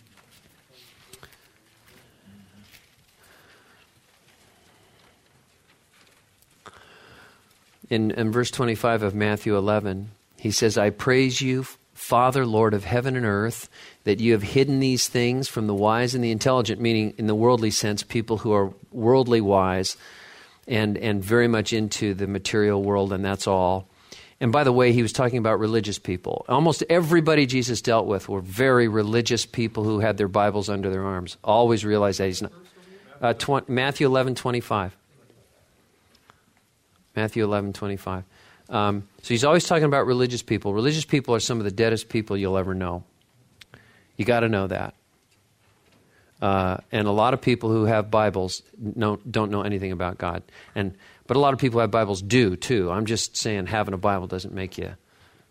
In verse 25 of Matthew 11, he says, I praise you, Father, Lord of heaven and earth, that you have hidden these things from the wise and the intelligent, meaning in the worldly sense, people who are worldly wise and very much into the material world, and that's all. And by the way, he was talking about religious people. Almost everybody Jesus dealt with were very religious people who had their Bibles under their arms. Always realize that he's not. Matthew 11:25. Matthew 11:25. So he's always talking about religious people. Religious people are some of the deadest people you'll ever know. You got to know that. And a lot of people who have Bibles don't know anything about God. But a lot of people who have Bibles do too. I'm just saying having a Bible doesn't make you.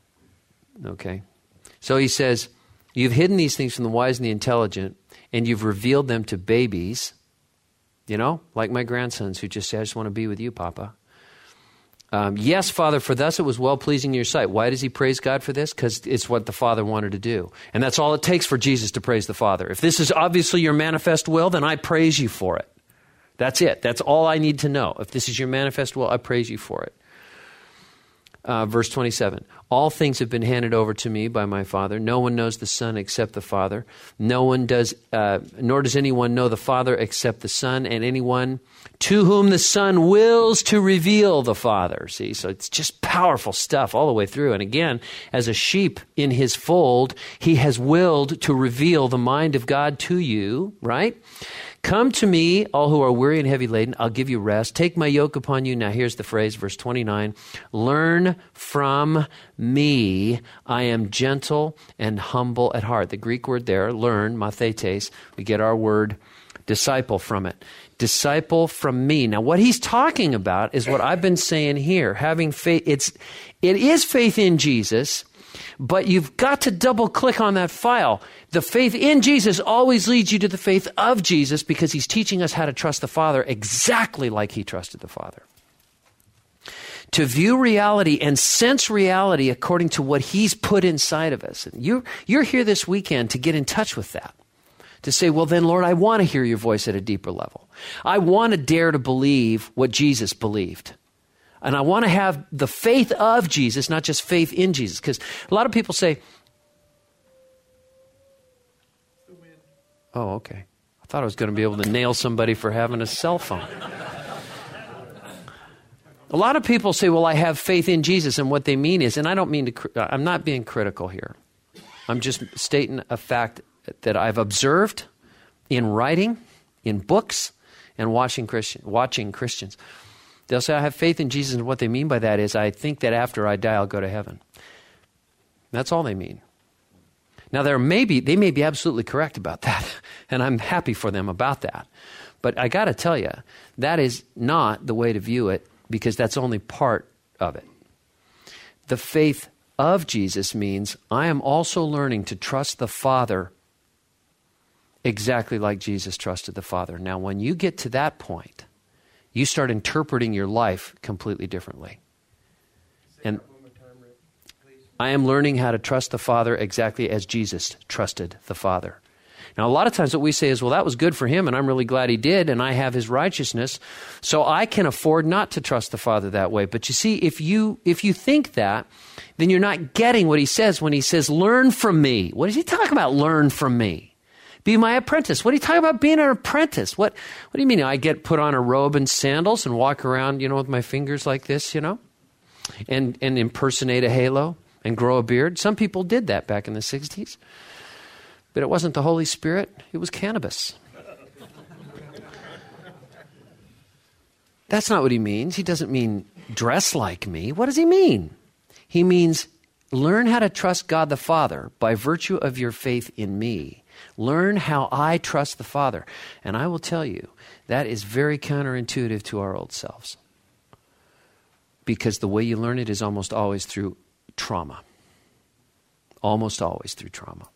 Okay. So he says, you've hidden these things from the wise and the intelligent, and you've revealed them to babies. You know, like my grandsons who just say, I just want to be with you, Papa. Yes, Father, for thus it was well-pleasing in your sight. Why does he praise God for this? Because it's what the Father wanted to do. And that's all it takes for Jesus to praise the Father. If this is obviously your manifest will, then I praise you for it. That's it. That's all I need to know. If this is your manifest will, I praise you for it. Verse 27, all things have been handed over to me by my Father. No one knows the Son except the Father. Nor does anyone know the Father except the Son, and anyone to whom the Son wills to reveal the Father. See, so it's just powerful stuff all the way through. And again, as a sheep in his fold, he has willed to reveal the mind of God to you, right? Come to me, all who are weary and heavy laden, I'll give you rest. Take my yoke upon you. Now here's the phrase, verse 29. Learn from me. I am gentle and humble at heart. The Greek word there, learn, mathetes, we get our word disciple from it. Disciple from me. Now what he's talking about is what I've been saying here. Having faith, it is faith in Jesus, but you've got to double click on that file. The faith in Jesus always leads you to the faith of Jesus because he's teaching us how to trust the Father exactly like he trusted the Father. To view reality and sense reality according to what he's put inside of us. And you're here this weekend to get in touch with that. To say, well then, Lord, I want to hear your voice at a deeper level. I want to dare to believe what Jesus believed. And I want to have the faith of Jesus, not just faith in Jesus. Because a lot of people say, oh, okay. I thought I was going to be able to nail somebody for having a cell phone. A lot of people say, well, I have faith in Jesus. And what they mean is, and I don't mean to, I'm not being critical here. I'm just stating a fact that I've observed in writing, in books, and watching Christians. They'll say, I have faith in Jesus, and what they mean by that is, I think that after I die, I'll go to heaven. That's all they mean. Now, they may be absolutely correct about that, and I'm happy for them about that. But I got to tell you, that is not the way to view it, because that's only part of it. The faith of Jesus means I am also learning to trust the Father exactly like Jesus trusted the Father. Now, when you get to that point, you start interpreting your life completely differently. And I am learning how to trust the Father exactly as Jesus trusted the Father. Now, a lot of times what we say is, well, that was good for him, and I'm really glad he did, and I have his righteousness, so I can afford not to trust the Father that way. But you see, if you think that, then you're not getting what he says when he says, learn from me. What is he talking about, learn from me? Be my apprentice. What are you talking about being an apprentice? What do you mean? I get put on a robe and sandals and walk around, with my fingers like this, and impersonate a halo and grow a beard? Some people did that back in the 60s. But it wasn't the Holy Spirit. It was cannabis. That's not what he means. He doesn't mean dress like me. What does he mean? He means learn how to trust God the Father by virtue of your faith in me. Learn how I trust the Father. And I will tell you, that is very counterintuitive to our old selves. Because the way you learn it is almost always through trauma. Almost always through trauma.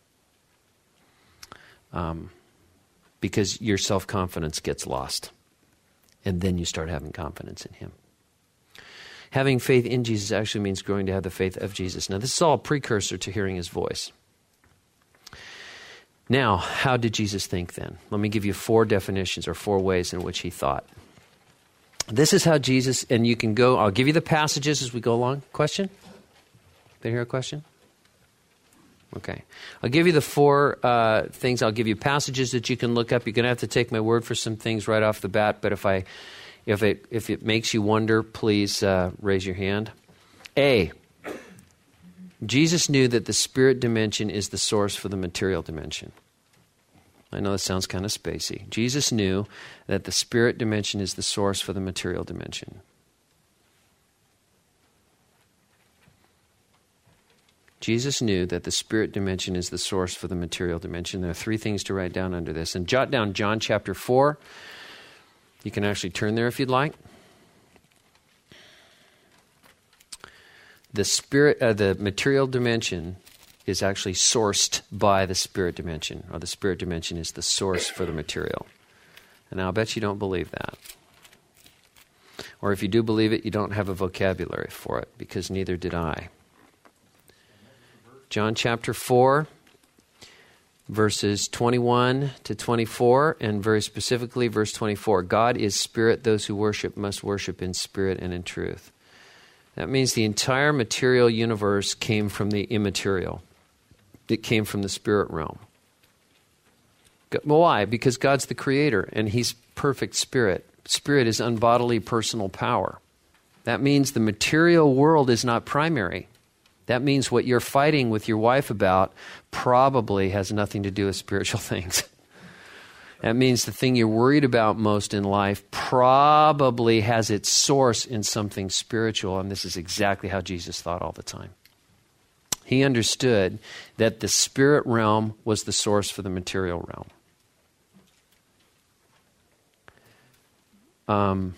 Because your self-confidence gets lost. And then you start having confidence in him. Having faith in Jesus actually means growing to have the faith of Jesus. Now, this is all a precursor to hearing his voice. Now, how did Jesus think then? Let me give you 4 definitions or 4 ways in which he thought. This is how Jesus, and you can go, I'll give you the passages as we go along. Question? Did you hear a question? Okay. I'll give you the 4 things. I'll give you passages that you can look up. You're going to have to take my word for some things right off the bat, but if it makes you wonder, please raise your hand. A, Jesus knew that the spirit dimension is the source for the material dimension. I know this sounds kind of spacey. Jesus knew that the spirit dimension is the source for the material dimension. Jesus knew that the spirit dimension is the source for the material dimension. There are 3 things to write down under this. And jot down John chapter 4. You can actually turn there if you'd like. The material dimension is actually sourced by the spirit dimension, or the spirit dimension is the source for the material. And I'll bet you don't believe that. Or if you do believe it, you don't have a vocabulary for it, because neither did I. John chapter 4, verses 21 to 24, and very specifically verse 24. God is spirit. Those who worship must worship in spirit and in truth. That means the entire material universe came from the immaterial. It came from the spirit realm. Why? Because God's the creator and he's perfect spirit. Spirit is unbodily personal power. That means the material world is not primary. That means what you're fighting with your wife about probably has nothing to do with spiritual things. That means the thing you're worried about most in life probably has its source in something spiritual, and this is exactly how Jesus thought all the time. He understood that the spirit realm was the source for the material realm.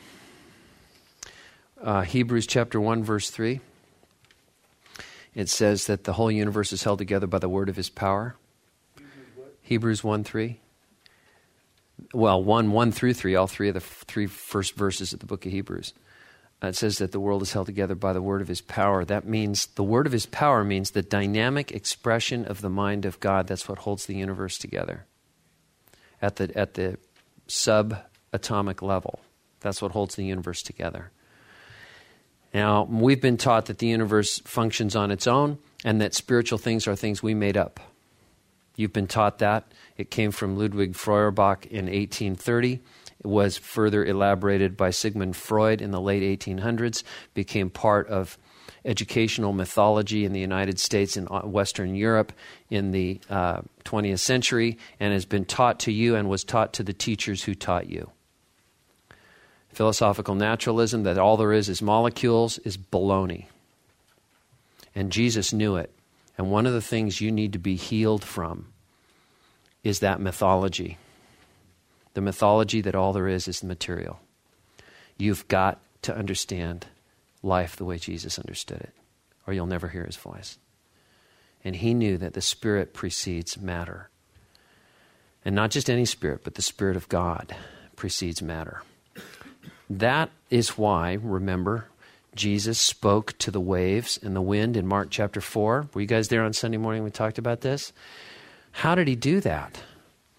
Hebrews chapter 1, verse 3. It says that the whole universe is held together by the word of his power. Hebrews 1, 3. Well, 1 through 3, all 3 of the 3 first verses of the book of Hebrews. It says that the world is held together by the word of his power. That means, the word of his power means the dynamic expression of the mind of God. That's what holds the universe together. At the subatomic level. That's what holds the universe together. Now, we've been taught that the universe functions on its own and that spiritual things are things we made up. You've been taught that. It came from Ludwig Feuerbach in 1830. It was further elaborated by Sigmund Freud in the late 1800s, became part of educational mythology in the United States and Western Europe in the 20th century, and has been taught to you and was taught to the teachers who taught you. Philosophical naturalism, that all there is molecules, is baloney. And Jesus knew it. And one of the things you need to be healed from is that mythology. The mythology that all there is the material. You've got to understand life the way Jesus understood it, or you'll never hear his voice. And he knew that the spirit precedes matter. And not just any spirit, but the Spirit of God precedes matter. That is why, remember, Jesus spoke to the waves and the wind in Mark chapter 4. Were you guys there on Sunday morning when we talked about this? How did he do that?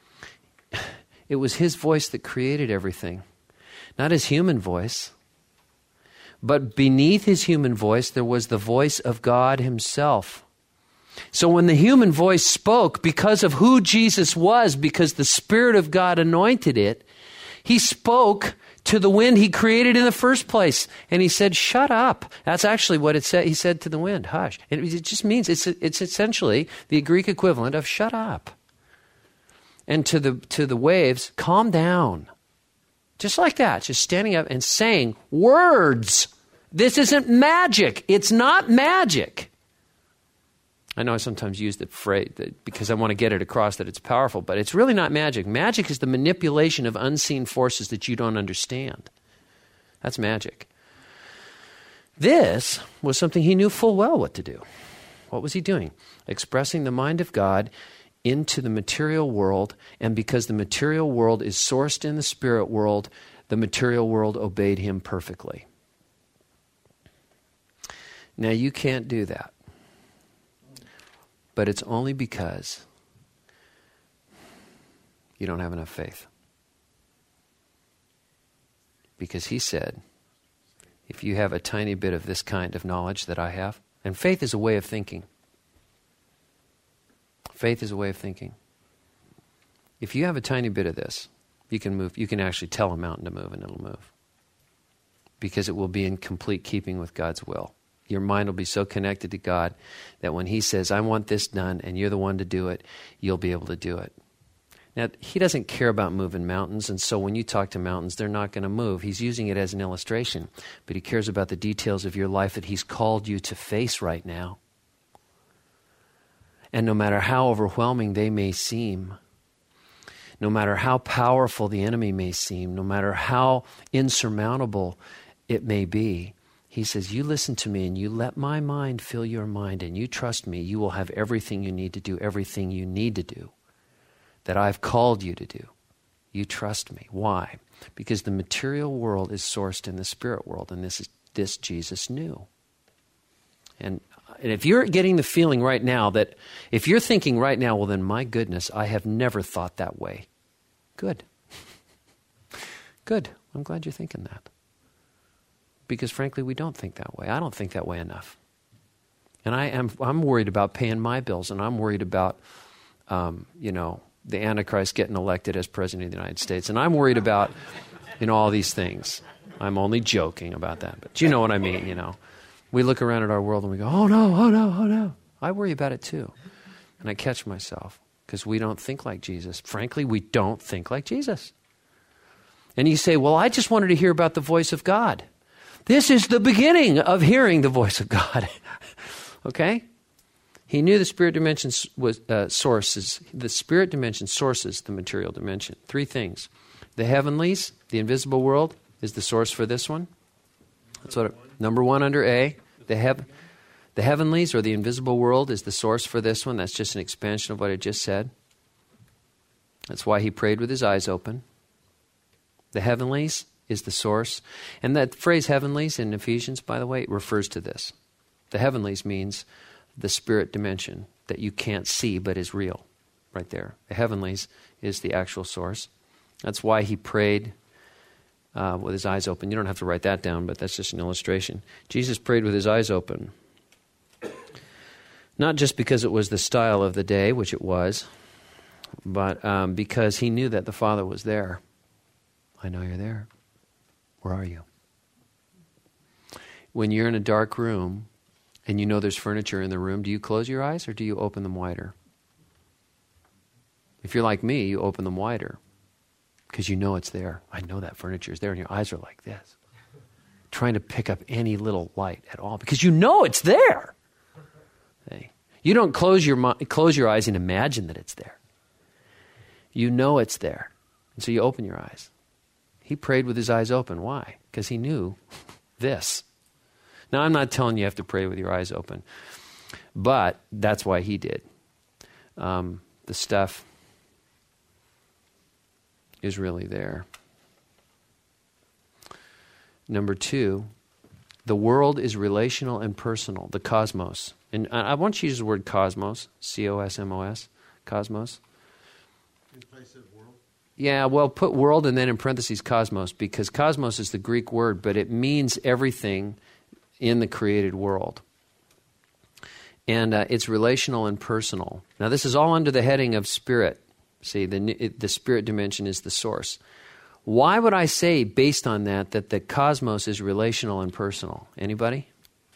It was his voice that created everything, not his human voice. But beneath his human voice, there was the voice of God himself. So when the human voice spoke, because of who Jesus was, because the Spirit of God anointed it, he spoke to the wind he created in the first place. And he said, shut up. That's actually what it said. He said to the wind, hush. And it just means it's essentially the Greek equivalent of shut up. And to the waves, calm down. Just like that, just standing up and saying words. This isn't magic. It's not magic. I know I sometimes use the phrase because I want to get it across that it's powerful, but it's really not magic. Magic is the manipulation of unseen forces that you don't understand. That's magic. This was something he knew full well what to do. What was he doing? Expressing the mind of God into the material world, and because the material world is sourced in the spirit world, the material world obeyed him perfectly. Now, you can't do that. But it's only because you don't have enough faith. Because he said, if you have a tiny bit of this kind of knowledge that I have, and faith is a way of thinking. Faith is a way of thinking. If you have a tiny bit of this, you can move. You can actually tell a mountain to move and it'll move. Because it will be in complete keeping with God's will. Your mind will be so connected to God that when he says, I want this done, and you're the one to do it, you'll be able to do it. Now, he doesn't care about moving mountains, and so when you talk to mountains, they're not going to move. He's using it as an illustration, but he cares about the details of your life that he's called you to face right now. And no matter how overwhelming they may seem, no matter how powerful the enemy may seem, no matter how insurmountable it may be, he says, you listen to me and you let my mind fill your mind and you trust me, you will have everything you need to do, everything you need to do that I've called you to do. You trust me. Why? Because the material world is sourced in the spirit world, and this Jesus knew. And if you're getting the feeling right now that, if you're thinking right now, well then my goodness, I have never thought that way. Good. Good. I'm glad you're thinking that. Because frankly, we don't think that way. I don't think that way enough. And I'm worried about paying my bills, and I'm worried about, the Antichrist getting elected as president of the United States. And I'm worried about, all these things. I'm only joking about that. But you know what I mean, We look around at our world and we go, oh no, oh no, oh no. I worry about it too. And I catch myself because we don't think like Jesus. Frankly, we don't think like Jesus. And you say, well, I just wanted to hear about the voice of God. This is the beginning of hearing the voice of God. Okay? He knew the spirit dimension was sources. The spirit dimension sources the material dimension. Three things. The heavenlies, the invisible world, is the source for this one. That's what number one under A. The heavenlies or the invisible world is the source for this one. That's just an expansion of what I just said. That's why he prayed with his eyes open. The heavenlies is the source. And that phrase heavenlies in Ephesians, by the way, it refers to this. The heavenlies means the spirit dimension that you can't see but is real. Right there. The heavenlies is the actual source. That's why he prayed with his eyes open. You don't have to write that down, but that's just an illustration. Jesus prayed with his eyes open. Not just because it was the style of the day, which it was, but because he knew that the Father was there. I know you're there. Where are you? When you're in a dark room and you know there's furniture in the room, do you close your eyes or do you open them wider? If you're like me, you open them wider because you know it's there. I know that furniture is there, and your eyes are like this, trying to pick up any little light at all because you know it's there. Hey. You don't close your eyes and imagine that it's there. You know it's there, and so you open your eyes. He prayed with his eyes open. Why? Because he knew this. Now, I'm not telling you have to pray with your eyes open, but that's why he did. The stuff is really there. Number two, the world is relational and personal, the cosmos. And I want you to use the word cosmos, C-O-S-M-O-S, cosmos. In place of world? Yeah, well, put world and then in parentheses cosmos, because cosmos is the Greek word, but it means everything in the created world. And it's relational and personal. Now, this is all under the heading of spirit. See, the spirit dimension is the source. Why would I say, based on that the cosmos is relational and personal? Anybody?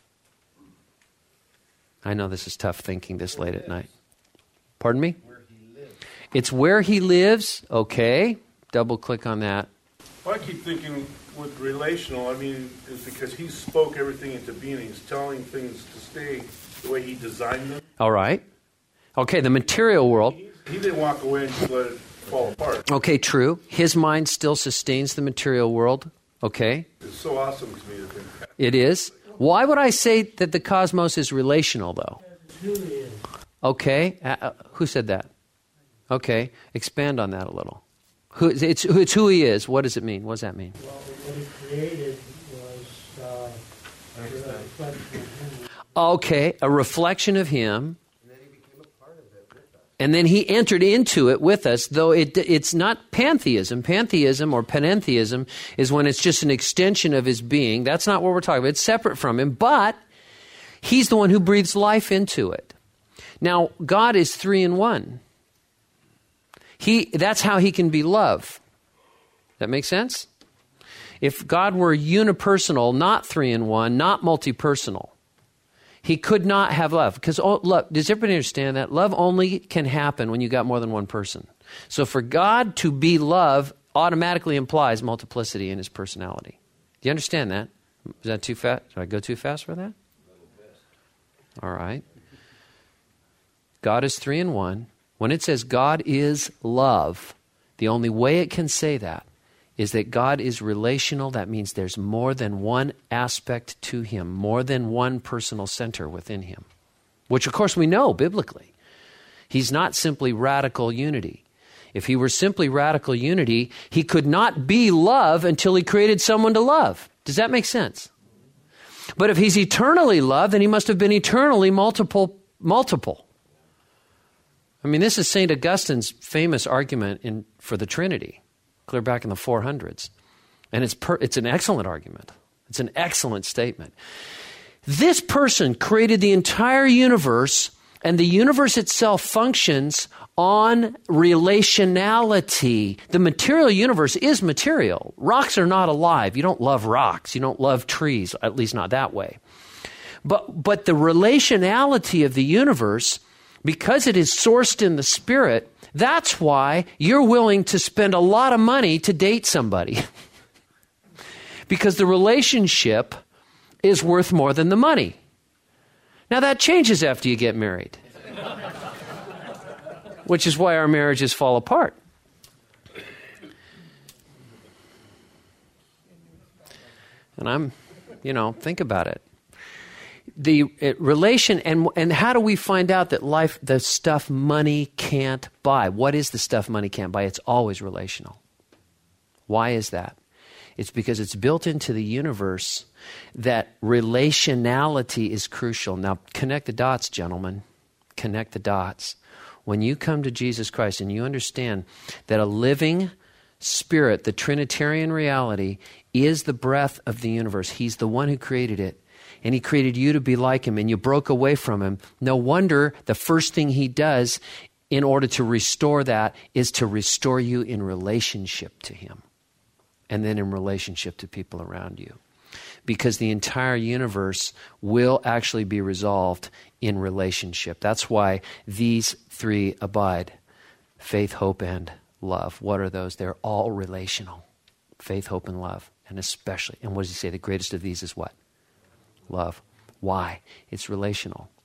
I know this is tough thinking this late at night. Pardon me? Where he lives. It's where he lives. Okay. Double click on that. Well, I keep thinking with relational, is because he spoke everything into being. He's telling things to stay the way he designed them. All right. Okay, the material world. He didn't walk away and just let it fall apart. Okay, true. His mind still sustains the material world. Okay. It's so awesome to me to think that. It is. Why would I say that the cosmos is relational, though? Okay. Who said that? Okay. Expand on that a little. It's who he is. What does it mean? What does that mean? Well, what he created was a reflection of him. Okay. A reflection of him. And then he entered into it with us, though it's not pantheism. Pantheism or panentheism is when it's just an extension of his being. That's not what we're talking about. It's separate from him, but he's the one who breathes life into it. Now, God is 3 in 1. That's how he can be love. That make sense? If God were unipersonal, not 3 in 1, not multi-personal, he could not have love. Because, look, does everybody understand that? Love only can happen when you got more than one person. So for God to be love automatically implies multiplicity in his personality. Do you understand that? Is that too fast? Did I go too fast for that? All right. God is 3 in 1. When it says God is love, the only way it can say that is that God is relational. That means there's more than one aspect to him, more than one personal center within him, which of course we know biblically. He's not simply radical unity. If he were simply radical unity, he could not be love until he created someone to love. Does that make sense? But if he's eternally love, then he must have been eternally multiple. I mean, this is St. Augustine's famous argument for the Trinity, clear back in the 400s. And it's an excellent argument. It's an excellent statement. This person created the entire universe, and the universe itself functions on relationality. The material universe is material. Rocks are not alive. You don't love rocks. You don't love trees, at least not that way. But the relationality of the universe, because it is sourced in the spirit, that's why you're willing to spend a lot of money to date somebody. Because the relationship is worth more than the money. Now that changes after you get married. Which is why our marriages fall apart. And think about it. The relation, and how do we find out that life, the stuff money can't buy? What is the stuff money can't buy? It's always relational. Why is that? It's because it's built into the universe that relationality is crucial. Now, connect the dots, gentlemen. Connect the dots. When you come to Jesus Christ and you understand that a living spirit, the Trinitarian reality, is the breath of the universe. He's the one who created it. And he created you to be like him, and you broke away from him. No wonder the first thing he does in order to restore that is to restore you in relationship to him, and then in relationship to people around you. Because the entire universe will actually be resolved in relationship. That's why these three abide: faith, hope, and love. What are those? They're all relational. Faith, hope, and love. And especially, and what does he say? The greatest of these is what? Love. Why? It's relational.